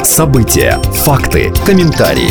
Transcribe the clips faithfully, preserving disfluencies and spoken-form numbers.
События, факты, комментарии.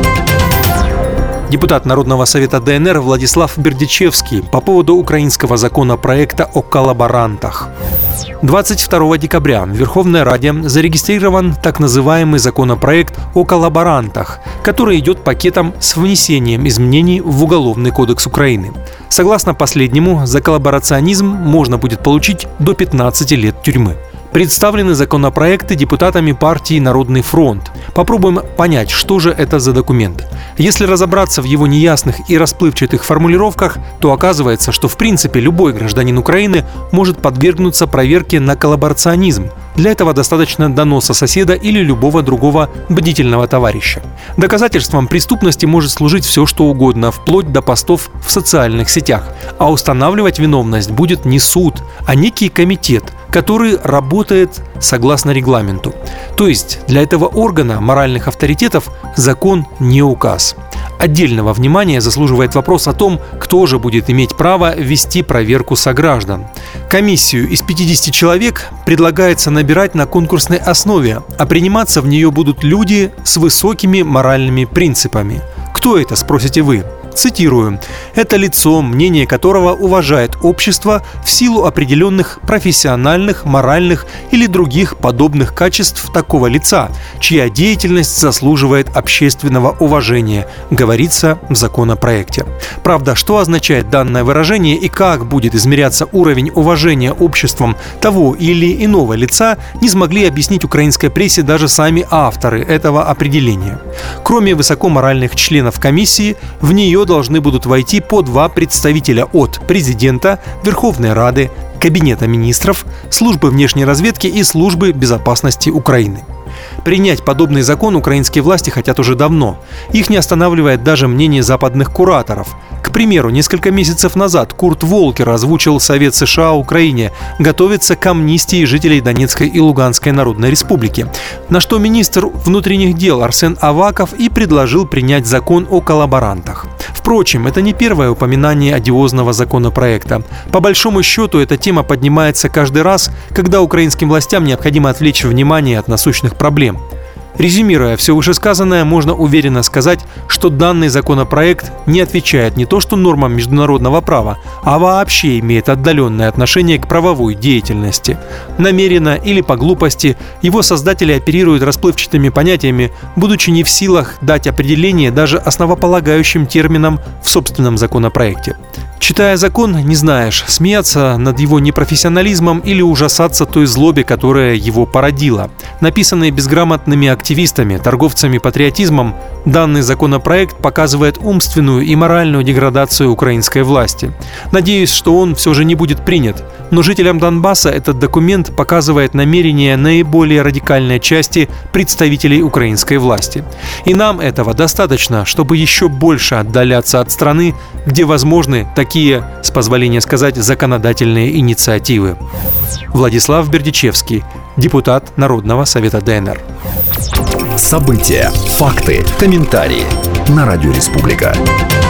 Депутат Народного совета ДНР Владислав Бердичевский по поводу украинского законопроекта о коллаборантах. двадцать второго декабря в Верховной Раде зарегистрирован так называемый законопроект о коллаборантах, который идет пакетом с внесением изменений в Уголовный кодекс Украины. Согласно последнему, за коллаборационизм можно будет получить до пятнадцати лет тюрьмы. Представлены законопроекты депутатами партии «Народный фронт». Попробуем понять, что же это за документ. Если разобраться в его неясных и расплывчатых формулировках, то оказывается, что в принципе любой гражданин Украины может подвергнуться проверке на коллаборационизм. Для этого достаточно доноса соседа или любого другого бдительного товарища. Доказательством преступности может служить все, что угодно, вплоть до постов в социальных сетях. А устанавливать виновность будет не суд, а некий комитет, который работает согласно регламенту. То есть для этого органа моральных авторитетов закон не указ. Отдельного внимания заслуживает вопрос о том, кто же будет иметь право вести проверку сограждан. Комиссию из пятидесяти человек предлагается набирать на конкурсной основе, а приниматься в нее будут люди с высокими моральными принципами. Кто это, спросите вы? Цитирую. «Это лицо, мнение которого уважает общество в силу определенных профессиональных, моральных или других подобных качеств такого лица, чья деятельность заслуживает общественного уважения», говорится в законопроекте. Правда, что означает данное выражение и как будет измеряться уровень уважения обществом того или иного лица, не смогли объяснить украинской прессе даже сами авторы этого определения. Кроме высокоморальных членов комиссии, в нее должны будут войти по два представителя от президента, Верховной Рады, Кабинета министров, Службы внешней разведки и Службы безопасности Украины. Принять подобный закон украинские власти хотят уже давно. Их не останавливает даже мнение западных кураторов. К примеру, несколько месяцев назад Курт Волкер озвучил Совет США Украине готовиться к амнистии жителей Донецкой и Луганской Народной Республики, на что министр внутренних дел Арсен Аваков и предложил принять закон о коллаборантах. Впрочем, это не первое упоминание одиозного законопроекта. По большому счету, эта тема поднимается каждый раз, когда украинским властям необходимо отвлечь внимание от насущных проблем. Резюмируя все вышесказанное, можно уверенно сказать, что данный законопроект не отвечает не то что нормам международного права, а вообще имеет отдаленное отношение к правовой деятельности. Намеренно или по глупости его создатели оперируют расплывчатыми понятиями, будучи не в силах дать определение даже основополагающим терминам в собственном законопроекте. Читая закон, не знаешь, смеяться над его непрофессионализмом или ужасаться той злобе, которая его породила. Написанный безграмотными активистами, торговцами патриотизмом, данный законопроект показывает умственную и моральную деградацию украинской власти. Надеюсь, что он все же не будет принят. Но жителям Донбасса этот документ показывает намерения наиболее радикальной части представителей украинской власти. И нам этого достаточно, чтобы еще больше отдаляться от страны, где возможны такие, с позволения сказать, законодательные инициативы. Владислав Бердичевский, депутат Народного совета ДНР. События, факты, комментарии на Радио Республика.